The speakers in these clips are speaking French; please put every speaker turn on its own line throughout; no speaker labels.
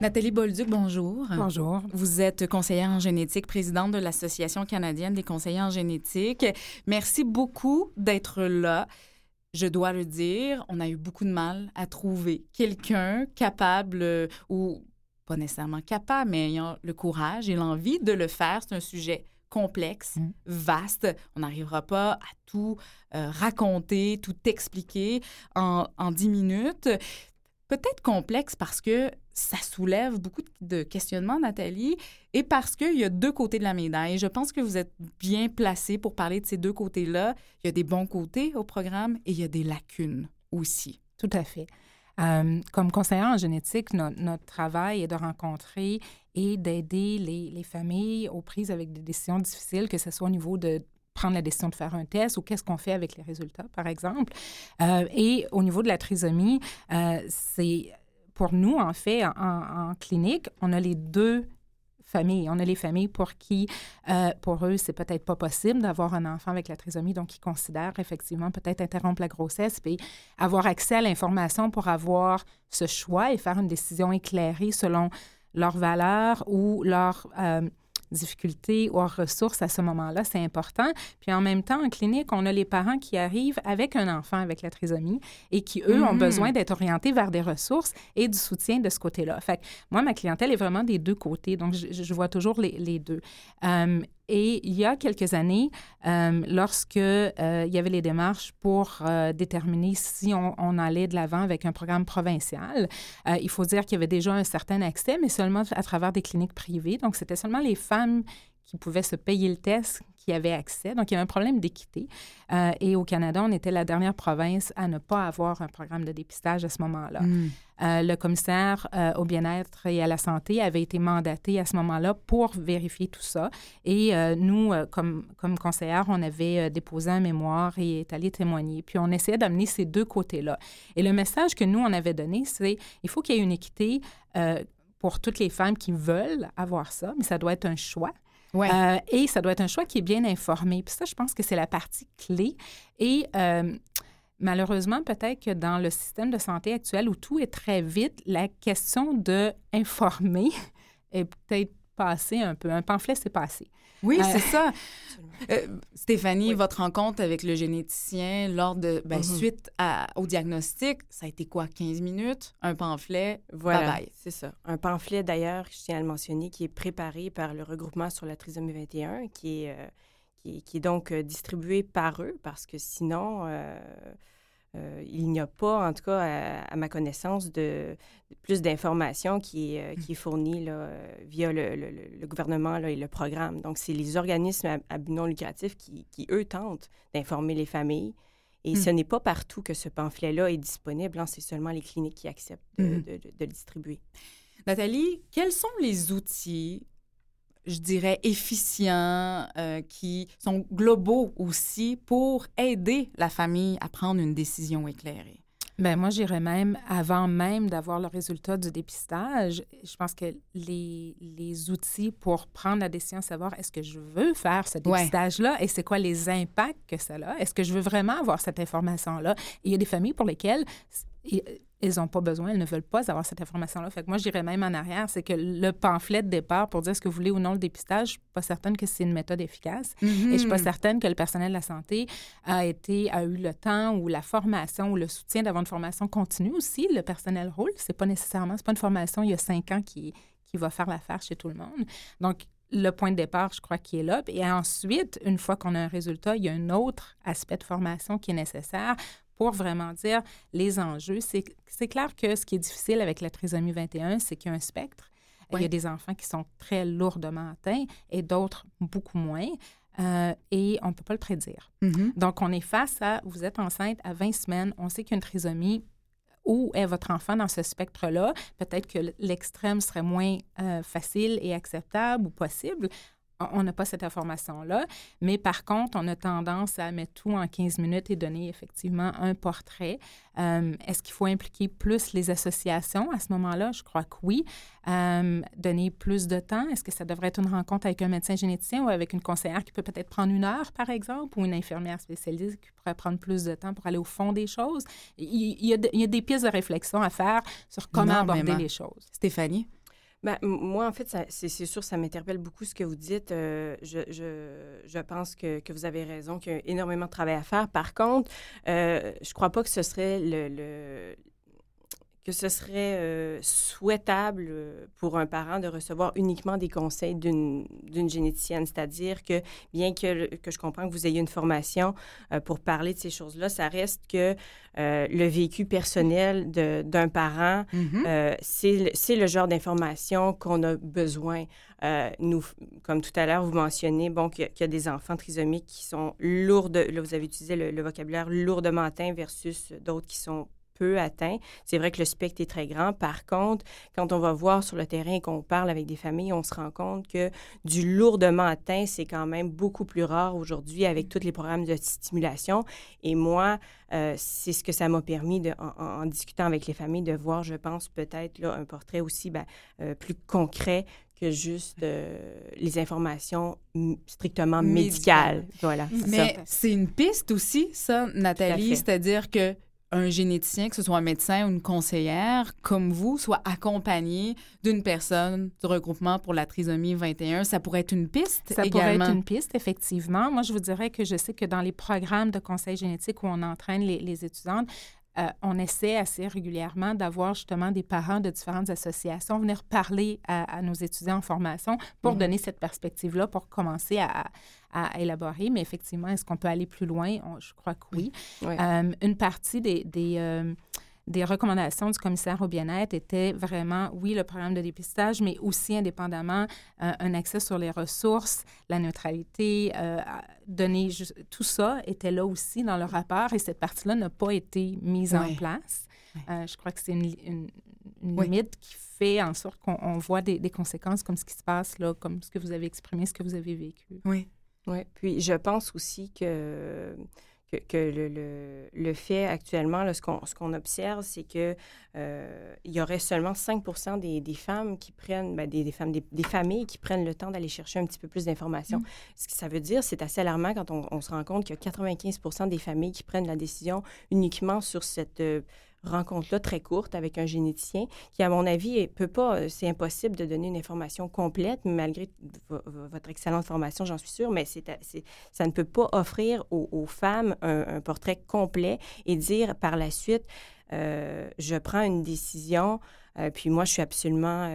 Nathalie Bolduc, bonjour.
Bonjour.
Vous êtes conseillère en génétique, présidente de l'Association canadienne des conseillers en génétique. Merci beaucoup d'être là. Je dois le dire, on a eu beaucoup de mal à trouver quelqu'un capable ou pas nécessairement capable, mais ayant le courage et l'envie de le faire. C'est un sujet complexe, vaste. On n'arrivera pas à tout raconter, tout expliquer en 10 minutes. Peut-être complexe parce que ça soulève beaucoup de questionnements, Nathalie, et parce qu'il y a deux côtés de la médaille. Je pense que vous êtes bien placée pour parler de ces deux côtés-là. Il y a des bons côtés au programme et il y a des lacunes aussi.
Tout à fait. Comme conseillère en génétique, notre travail est de rencontrer et d'aider les familles aux prises avec des décisions difficiles, que ce soit au niveau de prendre la décision de faire un test ou qu'est-ce qu'on fait avec les résultats, par exemple. Et au niveau de la trisomie, c'est pour nous, en fait, en clinique, on a les deux familles. On a les familles pour qui, pour eux, c'est peut-être pas possible d'avoir un enfant avec la trisomie, donc ils considèrent effectivement peut-être interrompre la grossesse puis avoir accès à l'information pour avoir ce choix et faire une décision éclairée selon leurs valeurs ou leurs difficultés ou hors ressources à ce moment-là, c'est important. Puis en même temps, en clinique, on a les parents qui arrivent avec un enfant avec la trisomie et qui, eux, ont besoin d'être orientés vers des ressources et du soutien de ce côté-là. Fait que moi, ma clientèle est vraiment des deux côtés, donc je vois toujours les deux. Et il y a quelques années, lorsque il y avait les démarches pour déterminer si on allait de l'avant avec un programme provincial, il faut dire qu'il y avait déjà un certain accès, mais seulement à travers des cliniques privées. Donc, c'était seulement les femmes qui pouvaient se payer le test qui avaient accès. Donc, il y avait un problème d'équité. Et au Canada, on était la dernière province à ne pas avoir un programme de dépistage à ce moment-là. Le commissaire au bien-être et à la santé avait été mandaté à ce moment-là pour vérifier tout ça. Et nous, comme conseillère, on avait déposé un mémoire et est allé témoigner. Puis, on essayait d'amener ces deux côtés-là. Et le message que nous, on avait donné, c'est il faut qu'il y ait une équité pour toutes les femmes qui veulent avoir ça, mais ça doit être un choix.
Ouais.
Et ça doit être un choix qui est bien informé. Puis ça, je pense que c'est la partie clé. Et malheureusement, peut-être que dans le système de santé actuel où tout est très vite, la question d'informer est peut-être passée un peu. Un pamphlet, c'est passé.
Oui, c'est ça. Stéphanie, votre rencontre avec le généticien lors de, suite au diagnostic, ça a été quoi, 15 minutes? Un pamphlet,
voilà,
bye-bye.
C'est ça. Un pamphlet, d'ailleurs, je tiens à le mentionner, qui est préparé par le regroupement sur la trisomie 21, qui est donc distribué par eux, parce que sinon, il n'y a pas, en tout cas, à ma connaissance, de plus d'informations qui est fournie là, via le gouvernement là, et le programme. Donc, c'est les organismes à but non lucratif qui, eux, tentent d'informer les familles. Et ce n'est pas partout que ce pamphlet-là est disponible. Hein, c'est seulement les cliniques qui acceptent de le distribuer.
Nathalie, quels sont les outils, je dirais, efficients, qui sont globaux aussi pour aider la famille à prendre une décision éclairée?
Bien, moi, j'irais même, avant même d'avoir le résultat du dépistage, je pense que les outils pour prendre la décision de savoir est-ce que je veux faire ce dépistage-là et c'est quoi les impacts que ça a, est-ce que je veux vraiment avoir cette information-là? Et il y a des familles pour lesquelles ils n'ont pas besoin, elles ne veulent pas avoir cette information-là. Fait que moi, je dirais même en arrière, c'est que le pamphlet de départ pour dire est-ce que vous voulez ou non le dépistage, je ne suis pas certaine que c'est une méthode efficace. Et je ne suis pas certaine que le personnel de la santé a eu le temps ou la formation ou le soutien d'avoir une formation continue aussi. Le personnel roule, c'est pas une formation il y a 5 ans qui va faire l'affaire chez tout le monde. Donc, le point de départ, je crois, qui est là. Et ensuite, une fois qu'on a un résultat, il y a un autre aspect de formation qui est nécessaire pour vraiment dire les enjeux. C'est clair que ce qui est difficile avec la trisomie 21, c'est qu'il y a un spectre. Oui. Il y a des enfants qui sont très lourdement atteints et d'autres beaucoup moins. Et on ne peut pas le prédire. Donc, on est face à, vous êtes enceinte à 20 semaines, on sait qu'il y a une trisomie. Où est votre enfant dans ce spectre-là? Peut-être que l'extrême serait moins facile et acceptable ou possible. On n'a pas cette information-là, mais par contre, on a tendance à mettre tout en 15 minutes et donner effectivement un portrait. Est-ce qu'il faut impliquer plus les associations à ce moment-là? Je crois que oui. Donner plus de temps. Est-ce que ça devrait être une rencontre avec un médecin généticien ou avec une conseillère qui peut peut-être prendre 1 heure, par exemple, ou une infirmière spécialisée qui pourrait prendre plus de temps pour aller au fond des choses? Il y a des pistes de réflexion à faire sur comment aborder les choses.
Stéphanie?
Ben, moi, en fait, c'est sûr, ça m'interpelle beaucoup ce que vous dites. Je pense que vous avez raison, qu'il y a énormément de travail à faire. Par contre, je crois pas que ce serait que ce serait souhaitable pour un parent de recevoir uniquement des conseils d'une généticienne. C'est-à-dire que, bien que je comprends que vous ayez une formation pour parler de ces choses-là, ça reste que le vécu personnel d'un parent, c'est le genre d'information qu'on a besoin. Nous, comme tout à l'heure, vous mentionnez qu'il y a des enfants trisomiques qui sont lourdes, là, vous avez utilisé le vocabulaire lourdement atteint versus d'autres qui sont peu atteint. C'est vrai que le spectre est très grand. Par contre, quand on va voir sur le terrain et qu'on parle avec des familles, on se rend compte que du lourdement atteint, c'est quand même beaucoup plus rare aujourd'hui avec tous les programmes de stimulation. Et moi, c'est ce que ça m'a permis, en discutant avec les familles, de voir, je pense, peut-être là, un portrait aussi plus concret que juste les informations strictement médicales. Voilà.
Mais c'est une piste aussi, ça, Nathalie, c'est-à-dire que un généticien, que ce soit un médecin ou une conseillère, comme vous, soit accompagné d'une personne du regroupement pour la trisomie 21, ça pourrait être une piste également? Ça pourrait
être une piste, effectivement. Moi, je vous dirais que je sais que dans les programmes de conseil génétique où on entraîne les étudiantes, on essaie assez régulièrement d'avoir justement des parents de différentes associations venir parler à nos étudiants en formation pour donner cette perspective-là, pour commencer à élaborer. Mais effectivement, est-ce qu'on peut aller plus loin? Je crois que oui. Oui. Une partie des recommandations du commissaire au bien-être était vraiment, oui, le programme de dépistage, mais aussi, indépendamment, un accès sur les ressources, la neutralité, tout ça était là aussi dans le rapport et cette partie-là n'a pas été mise en place. Je crois que c'est une limite qui fait en sorte qu'on voit des conséquences comme ce qui se passe là, comme ce que vous avez exprimé, ce que vous avez vécu.
Oui. Puis je pense aussi que le fait actuellement, là, ce qu'on observe, c'est que il y aurait seulement 5 % des femmes qui prennent, des familles qui prennent le temps d'aller chercher un petit peu plus d'informations. Ce que ça veut dire, c'est assez alarmant quand on se rend compte qu'il y a 95 % des familles qui prennent la décision uniquement sur cette rencontre-là très courte avec un généticien qui, à mon avis, c'est impossible de donner une information complète, malgré votre excellente formation, j'en suis sûre, mais ça ne peut pas offrir aux femmes un portrait complet et dire par la suite, je prends une décision, puis moi, je suis absolument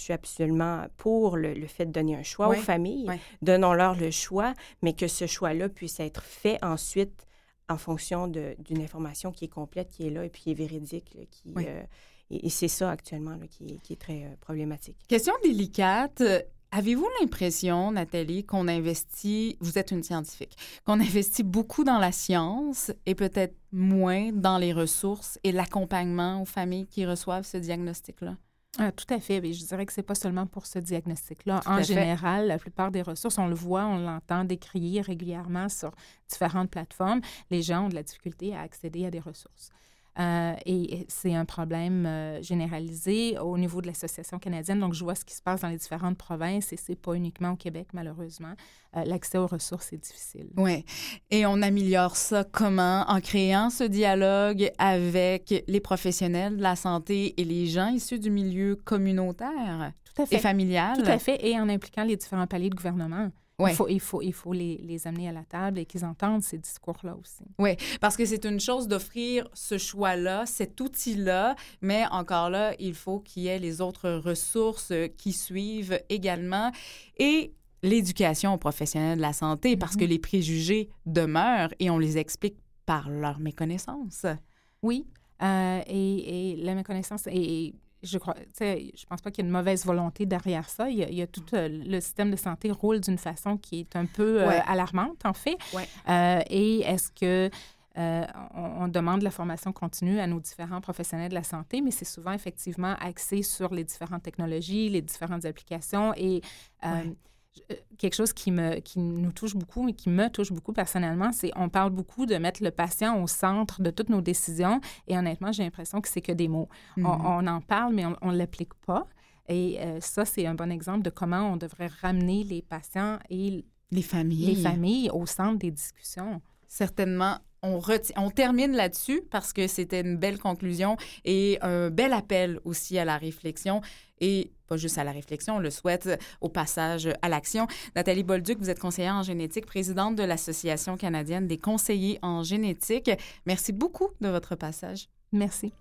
pour le fait de donner un choix aux familles. Donnons-leur le choix, mais que ce choix-là puisse être fait ensuite en fonction d'une information qui est complète, qui est là et puis qui est véridique. Là, et c'est ça actuellement là, qui est très problématique.
Question délicate. Avez-vous l'impression, Nathalie, qu'on investit, vous êtes une scientifique, qu'on investit beaucoup dans la science et peut-être moins dans les ressources et l'accompagnement aux familles qui reçoivent ce diagnostic-là?
Tout à fait. Mais je dirais que ce n'est pas seulement pour ce diagnostic-là. En général, la plupart des ressources, on le voit, on l'entend décrier régulièrement sur différentes plateformes. Les gens ont de la difficulté à accéder à des ressources. Et c'est un problème généralisé au niveau de l'Association canadienne. Donc, je vois ce qui se passe dans les différentes provinces et c'est pas uniquement au Québec, malheureusement. L'accès aux ressources est difficile.
Oui. Et on améliore ça comment? En créant ce dialogue avec les professionnels de la santé et les gens issus du milieu communautaire et familial?
Tout à fait. Et en impliquant les différents paliers de gouvernement. Ouais. Il faut les amener à la table et qu'ils entendent ces discours-là aussi.
Oui, parce que c'est une chose d'offrir ce choix-là, cet outil-là, mais encore là, il faut qu'il y ait les autres ressources qui suivent également. Et l'éducation aux professionnels de la santé, parce que les préjugés demeurent et on les explique par leur méconnaissance.
Oui, et la méconnaissance je pense pas qu'il y ait une mauvaise volonté derrière ça. Il y a tout le système de santé roule d'une façon qui est un peu alarmante, en fait. Ouais. Et est-ce que on demande la formation continue à nos différents professionnels de la santé, mais c'est souvent effectivement axé sur les différentes technologies, les différentes applications et quelque chose qui nous touche beaucoup et qui me touche beaucoup personnellement, c'est on parle beaucoup de mettre le patient au centre de toutes nos décisions et honnêtement, j'ai l'impression que c'est que des mots. On en parle, mais on ne l'applique pas. Et ça, c'est un bon exemple de comment on devrait ramener les patients et les familles au centre des discussions.
Certainement. on termine là-dessus parce que c'était une belle conclusion et un bel appel aussi à la réflexion et pas juste à la réflexion, on le souhaite au passage à l'action. Nathalie Bolduc, vous êtes conseillère en génétique, présidente de l'Association canadienne des conseillers en génétique. Merci beaucoup de votre passage.
Merci.